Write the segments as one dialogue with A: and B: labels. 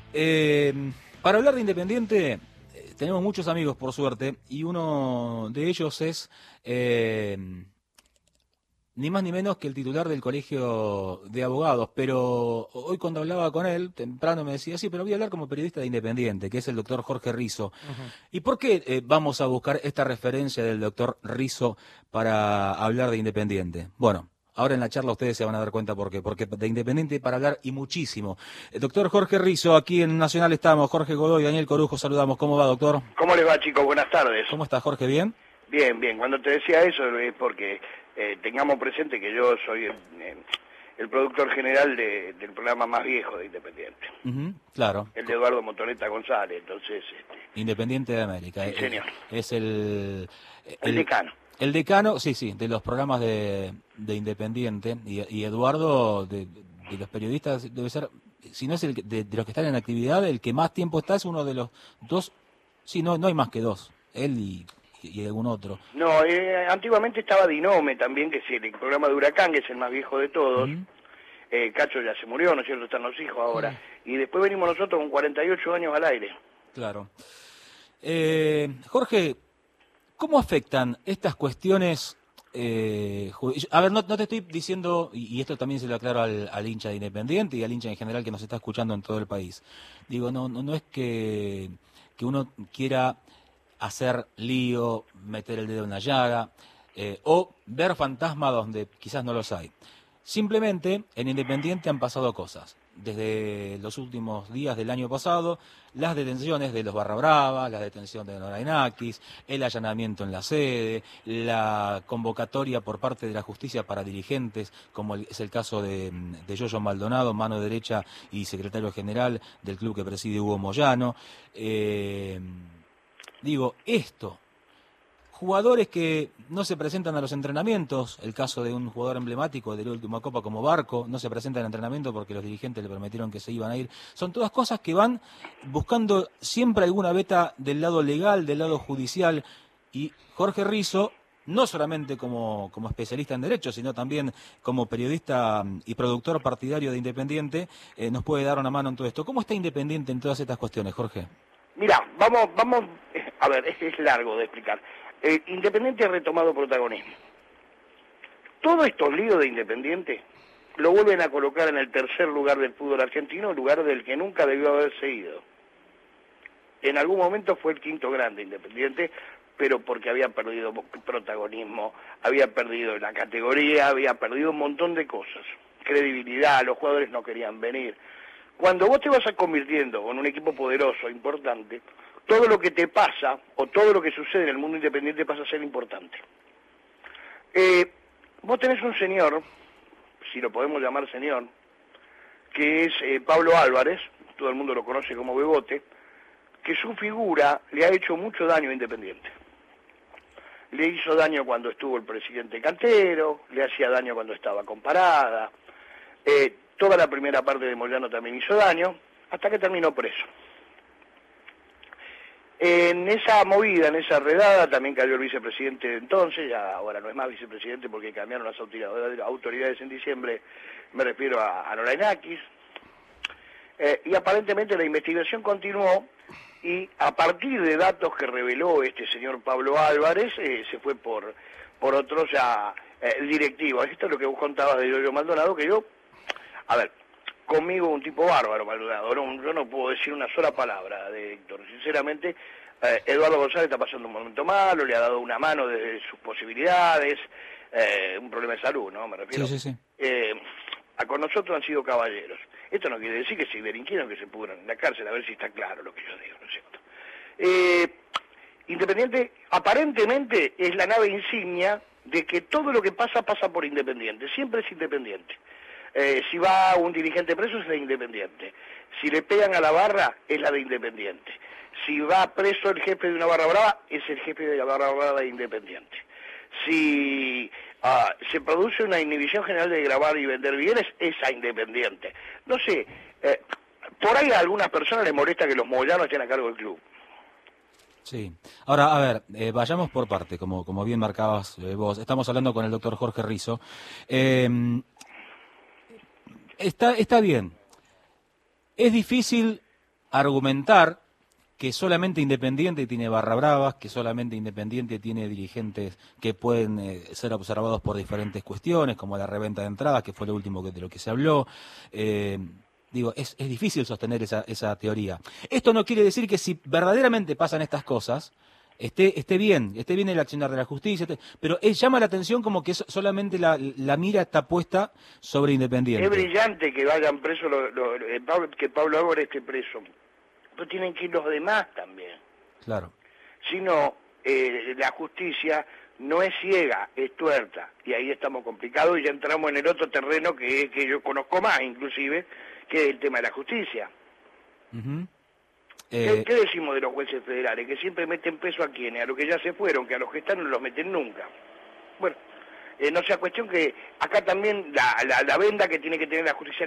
A: Eh, para hablar de Independiente, tenemos muchos amigos, por suerte, y uno de ellos es ni más ni menos que el titular del Colegio de Abogados. Pero hoy cuando hablaba con él, temprano me decía, sí, pero voy a hablar como periodista de Independiente, que es el doctor Jorge Rizo.
B: Ujú.
A: ¿Y por qué vamos a buscar esta referencia del doctor Rizo para hablar de Independiente? Bueno. Ahora en la charla ustedes se van a dar cuenta por qué. Porque de Independiente para hablar y muchísimo. Doctor Jorge Rizo, aquí en Nacional estamos. Jorge Godoy, Daniel Corujo, saludamos. ¿Cómo va, doctor?
C: ¿Cómo les va, chicos? Buenas tardes.
A: ¿Cómo está, Jorge? ¿Bien?
C: Bien, bien. Cuando te decía eso es porque tengamos presente que yo soy el productor general del programa más viejo de Independiente.
A: Claro.
C: El de Eduardo Motoneta González, entonces...
A: Independiente de América.
C: Sí, señor.
A: Es
C: El decano.
A: El decano, sí, sí, de los programas de Independiente. Y Eduardo, de los periodistas, debe ser, si no es el de los que están en actividad, el que más tiempo está, es uno de los dos. Sí, no hay más que dos. Él y algún otro.
C: No, antiguamente estaba Dinome también, que es el programa de Huracán, que es el más viejo de todos. Cacho ya se murió, ¿no es cierto? Están los hijos ahora. Y después venimos nosotros con 48 años al aire.
A: Claro. Jorge, ¿cómo afectan estas cuestiones? A ver, no te estoy diciendo, y esto también se lo aclaro al hincha de Independiente y al hincha en general que nos está escuchando en todo el país. Digo, no es que uno quiera hacer lío, meter el dedo en la llaga, o ver fantasmas donde quizás no los hay. Simplemente en Independiente han pasado cosas. Desde los últimos días del año pasado, las detenciones de los Barra Brava, la detención de Norainakis, el allanamiento en la sede, la convocatoria por parte de la justicia para dirigentes, como es el caso de Yoyo Maldonado, mano derecha y secretario general del club que preside Hugo Moyano. Digo, jugadores que no se presentan a los entrenamientos, el caso de un jugador emblemático de la última Copa como Barco, no se presenta al entrenamiento porque los dirigentes le prometieron que se iban a ir. Son todas cosas que van buscando siempre alguna veta del lado legal, del lado judicial. Y Jorge Rizo, no solamente como especialista en derecho, sino también como periodista y productor partidario de Independiente, nos puede dar una mano en todo esto. ¿Cómo está Independiente en todas estas cuestiones, Jorge?
C: Mira, vamos, a ver, es largo de explicar. Independiente ha retomado protagonismo. Todos estos líos de Independiente lo vuelven a colocar en el tercer lugar del fútbol argentino, lugar del que nunca debió haberse ido. En algún momento fue el quinto grande Independiente, pero porque había perdido protagonismo, había perdido la categoría, había perdido un montón de cosas. Credibilidad, los jugadores no querían venir. Cuando vos te vas a convirtiendo en un equipo poderoso, importante, todo lo que te pasa o todo lo que sucede en el mundo independiente pasa a ser importante. Vos tenés un señor, si lo podemos llamar señor, que es Pablo Álvarez, todo el mundo lo conoce como Bebote, que su figura le ha hecho mucho daño a Independiente. Le hizo daño cuando estuvo el presidente Cantero, le hacía daño cuando estaba con Parada, toda la primera parte de Moyano también hizo daño, hasta que terminó preso. En esa movida, en esa redada, también cayó el vicepresidente de entonces, ya ahora no es más vicepresidente porque cambiaron las autoridades en diciembre, me refiero a Norainakis, y aparentemente la investigación continuó, y a partir de datos que reveló este señor Pablo Álvarez, se fue por otros ya directivos. Esto es lo que vos contabas de Yoyo Maldonado, que yo... A ver, conmigo un tipo bárbaro, Maldonado. Yo no puedo decir una sola palabra de Héctor. Sinceramente, Eduardo González está pasando un momento malo, le ha dado una mano desde sus posibilidades, un problema de salud, ¿no? Me refiero.
A: Sí.
C: Con nosotros han sido caballeros. Esto no quiere decir que si delinquieron que se pudran en la cárcel, a ver si está claro lo que yo digo, ¿no es cierto? Independiente, aparentemente, es la nave insignia de que todo lo que pasa, pasa por Independiente. Siempre es Independiente. Si va un dirigente preso es de Independiente. Si le pegan a la barra es la de Independiente. Si va preso el jefe de una barra brava es el jefe de la barra brava de Independiente. Si se produce una inhibición general de grabar y vender bienes es a Independiente. No sé, por ahí a algunas personas les molesta que los moyanos estén a cargo del club.
A: Sí. Ahora, a ver, vayamos por parte, como bien marcabas vos. Estamos hablando con el doctor Jorge Rizo. Está bien. Es difícil argumentar que solamente Independiente tiene barra bravas, que solamente Independiente tiene dirigentes que pueden ser observados por diferentes cuestiones, como la reventa de entradas, que fue lo último de lo que se habló. Digo, es difícil sostener esa teoría. Esto no quiere decir que si verdaderamente pasan estas cosas, esté bien el accionar de la justicia, pero llama la atención como que solamente la mira está puesta sobre Independiente.
C: Es brillante que vayan presos, que Pablo Álvarez esté preso. Pero tienen que ir los demás también.
A: Claro.
C: Si no, la justicia no es ciega, es tuerta. Y ahí estamos complicados y ya entramos en el otro terreno que yo conozco más, inclusive, que es el tema de la justicia.
A: Uh-huh.
C: ¿Qué decimos de los jueces federales? Que siempre meten preso a quienes, a los que ya se fueron, que a los que están no los meten nunca. Bueno, no sea cuestión que acá también la venda que tiene que tener la justicia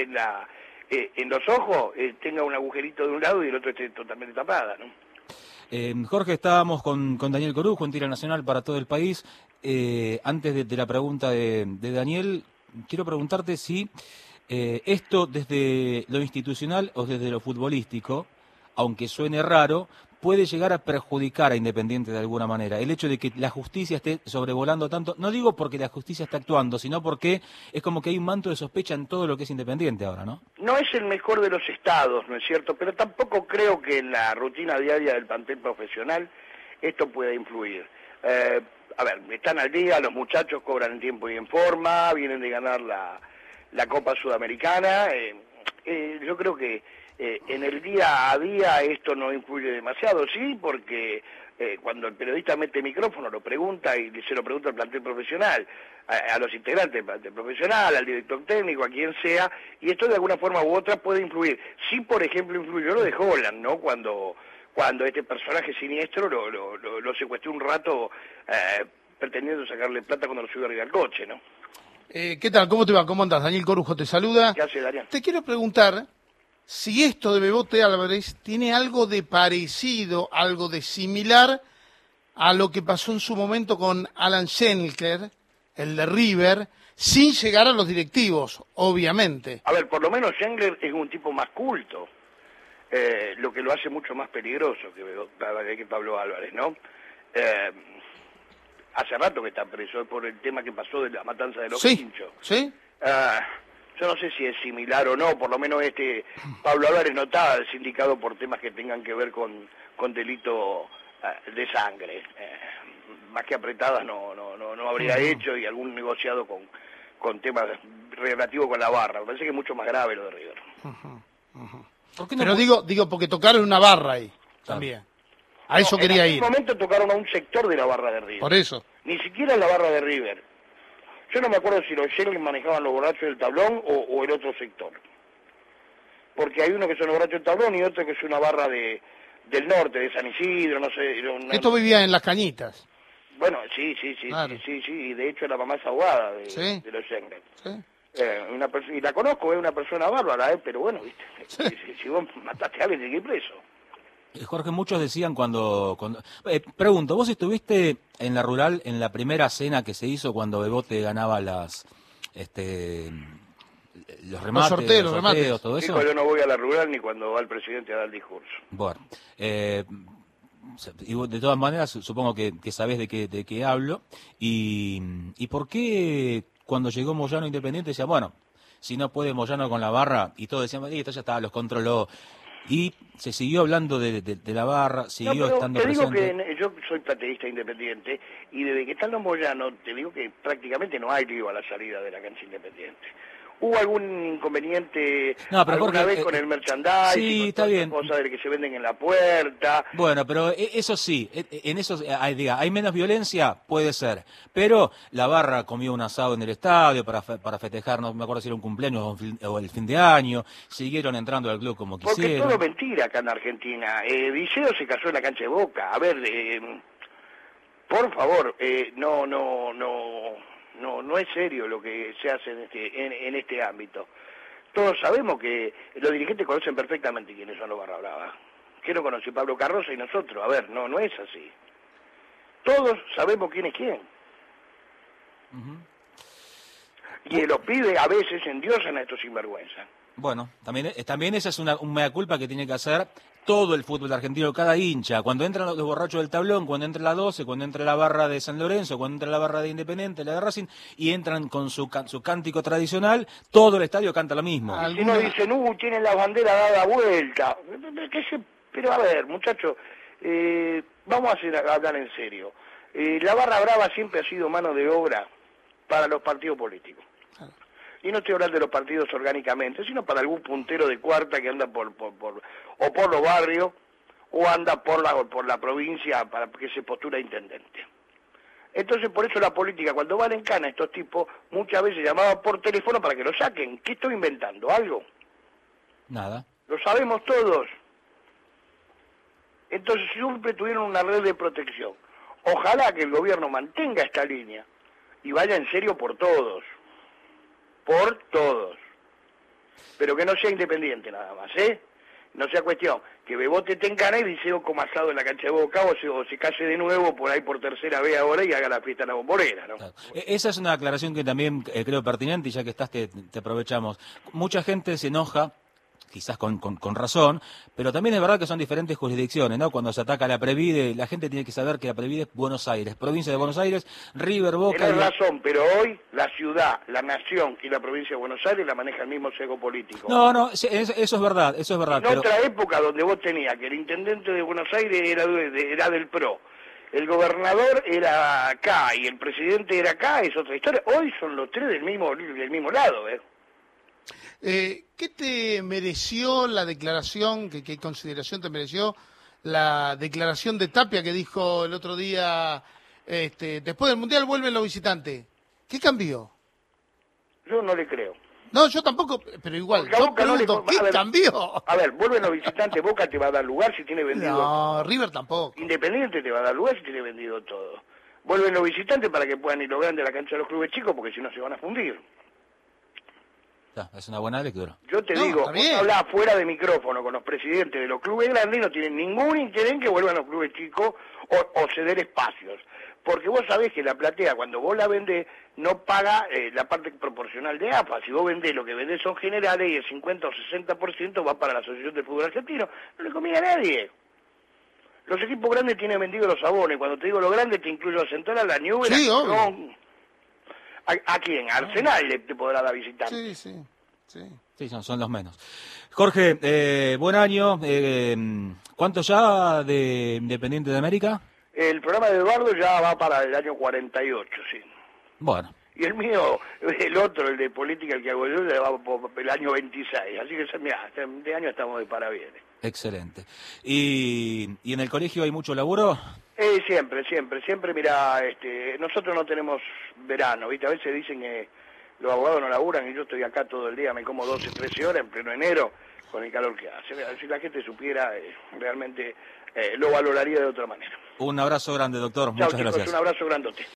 C: en los ojos tenga un agujerito de un lado y el otro esté totalmente tapada, ¿no?
A: Jorge, estábamos con Daniel Corujo en Tira Nacional para todo el país. Antes de la pregunta de Daniel, quiero preguntarte si esto desde lo institucional o desde lo futbolístico, aunque suene raro, puede llegar a perjudicar a Independiente de alguna manera. El hecho de que la justicia esté sobrevolando tanto, no digo porque la justicia está actuando, sino porque es como que hay un manto de sospecha en todo lo que es Independiente ahora, ¿no? No es el mejor de los estados, ¿no es cierto? Pero tampoco creo que en la rutina diaria del plantel profesional esto pueda influir. A ver, están al día, los muchachos cobran en tiempo y en forma, vienen de ganar la Copa Sudamericana. Yo creo que en el día a día esto no influye demasiado, sí, porque cuando el periodista mete micrófono lo pregunta y se lo pregunta al plantel profesional, a los integrantes del plantel profesional, al director técnico, a quien sea, y esto de alguna forma u otra puede influir. Sí, por ejemplo, influyó lo de Holland, ¿no? Cuando este personaje siniestro lo secuestró un rato pretendiendo sacarle plata cuando lo subió arriba al coche, ¿no?
B: ¿Qué tal? ¿Cómo te va? ¿Cómo andas? Daniel Corujo te saluda.
C: ¿Qué hace, Daniel?
B: Te quiero preguntar si esto de Bebote Álvarez tiene algo de parecido, algo de similar a lo que pasó en su momento con Alan Schenker, el de River, sin llegar a los directivos, obviamente.
C: A ver, por lo menos Schenker es un tipo más culto, lo que lo hace mucho más peligroso que Pablo Álvarez, ¿no? Hace rato que está preso por el tema que pasó de la matanza de los hinchos.
B: ¿Sí?
C: Yo no sé si es similar o no, por lo menos Pablo Álvarez no está sindicado por temas que tengan que ver con delito de sangre. Más que apretadas no habría hecho, y algún negociado con temas relativos con la barra. Me parece que es mucho más grave lo de River.
B: ¿Por qué no? Pero digo porque tocaron una barra ahí también. A eso quería ir.
C: En algún momento tocaron a un sector de la barra de River.
B: Por eso.
C: Ni siquiera en la barra de River. Yo no me acuerdo si los Schenker manejaban los borrachos del tablón o el otro sector. Porque hay uno que son los borrachos del tablón y otro que es una barra del norte, de San Isidro, no sé.
B: Esto vivía en Las Cañitas.
C: Bueno, sí, claro. sí, y de hecho la mamá es abogada de los Schenker. Sí. Y la conozco, es una persona bárbara, pero bueno, ¿viste? Sí. Si vos mataste a alguien, tenés que ir preso.
A: Jorge, muchos decían cuando pregunto, ¿vos estuviste en la Rural en la primera cena que se hizo cuando Bebote ganaba los remates, los sorteos, todo eso?
C: Yo no voy a la Rural ni cuando va el presidente a dar el discurso.
A: Bueno, y de todas maneras supongo que sabés de qué hablo. ¿Y por qué cuando llegó Moyano Independiente decía, bueno, si no puede Moyano con la barra, y todos decían, esto ya está, los controló? Y se siguió hablando de la barra, siguió estando presente.
C: Te digo que yo soy plateísta Independiente, y desde que están los Moyanos, te digo que prácticamente no hay lío a la salida de la cancha Independiente. Hubo algún inconveniente alguna vez con el merchandising,
A: sí, está bien,
C: cosas de que se venden en la puerta.
A: Bueno, pero eso sí, en eso hay menos violencia, puede ser, pero la barra comió un asado en el estadio para festejar, no me acuerdo si era un cumpleaños o el fin de año, siguieron entrando al club como quisieron.
C: Porque es todo mentira acá en Argentina. Viseo se casó en la cancha de Boca. A ver, por favor, no es serio lo que se hace en este ámbito. Todos sabemos que los dirigentes conocen perfectamente quiénes son los barra brava. ¿Quién lo conoce? Pablo Carroza y nosotros. A ver, no es así. Todos sabemos quién es quién. Y los pibes a veces endiosan a estos sinvergüenzas.
A: Bueno, también esa es un mea culpa que tiene que hacer todo el fútbol argentino, cada hincha. Cuando entran los borrachos del tablón, cuando entra la 12, cuando entra la barra de San Lorenzo, cuando entra la barra de Independiente, la de Racing, y entran con su cántico tradicional, todo el estadio canta lo mismo.
C: Si no dicen, tienen la bandera dada vuelta. Pero a ver, muchachos, vamos a hablar en serio. La barra brava siempre ha sido mano de obra para los partidos políticos. Y no estoy hablando de los partidos orgánicamente, sino para algún puntero de cuarta que anda por los barrios, o anda por la provincia para que se postura intendente. Entonces, por eso la política, cuando van en cana estos tipos, muchas veces llamaban por teléfono para que lo saquen. ¿Qué estoy inventando? ¿Algo?
A: Nada.
C: Lo sabemos todos. Entonces, siempre tuvieron una red de protección. Ojalá que el gobierno mantenga esta línea y vaya en serio por todos. Por todos. Pero que no sea independiente nada más, ¿eh? No sea cuestión que Bebote te encana y dice como asado en la cancha de Boca o se case de nuevo por ahí por tercera vez ahora y haga la fiesta en la Bombonera, ¿no?
A: Claro. Esa es una aclaración que también creo pertinente, y ya que estás te aprovechamos. Mucha gente se enoja, quizás con razón, pero también es verdad que son diferentes jurisdicciones, ¿no? Cuando se ataca la Previde, la gente tiene que saber que la Previde es Buenos Aires, provincia de Buenos Aires, River, Boca...
C: Tienes razón, pero hoy la ciudad, la nación y la provincia de Buenos Aires la maneja el mismo sesgo político.
A: No, eso es verdad, eso es verdad.
C: En otra época donde vos tenías que el intendente de Buenos Aires era del PRO, el gobernador era acá y el presidente era acá, es otra historia. Hoy son los tres del mismo lado, ¿eh?
B: ¿Qué te mereció la declaración, qué consideración te mereció la declaración de Tapia que dijo el otro día, después del Mundial vuelven los visitantes? ¿Qué cambió?
C: Yo no le creo.
B: No, yo tampoco, pero igual, yo pregunto, ¿qué cambió?
C: A ver, vuelven los visitantes, Boca te va a dar lugar si tiene vendido
B: No,
C: todo.
B: River tampoco.
C: Independiente te va a dar lugar si tiene vendido todo. Vuelven los visitantes para que puedan ir los grandes a la cancha de los clubes chicos, porque si no se van a fundir.
A: Es una buena lectura.
C: Yo te digo, vos hablás fuera de micrófono con los presidentes de los clubes grandes y no tienen ningún interés en que vuelvan los clubes chicos o ceder espacios. Porque vos sabés que la platea, cuando vos la vendés, no paga la parte proporcional de AFA. Si vos vendés lo que vendés son generales y el 50 o 60% va para la Asociación del Fútbol Argentino, no le conviene a nadie. Los equipos grandes tienen vendidos los abonos. Cuando te digo los grandes te incluyo a Central, a la Newell,
B: sí, obvio.
C: ¿A quién? ¿A Arsenal te podrá dar visitante?
A: Sí, son los menos. Jorge, buen año. ¿Cuánto ya de Independiente de América?
C: El programa de Eduardo ya va para el año 48, sí.
A: Bueno.
C: Y el mío, el otro, el de política, el que hago yo, ya va por el año 26. Así que, mirá, este año estamos de parabienes.
A: Excelente. ¿Y en el colegio hay mucho laburo?
C: Siempre, mirá, nosotros no tenemos verano, ¿viste? A veces dicen que los abogados no laburan y yo estoy acá todo el día, me como 12, 13 horas en pleno enero con el calor que hace. Si la gente supiera, realmente lo valoraría de otra manera.
A: Un abrazo grande, doctor.
C: Chau,
A: Muchas
C: chicos,
A: gracias.
C: Un abrazo grandote.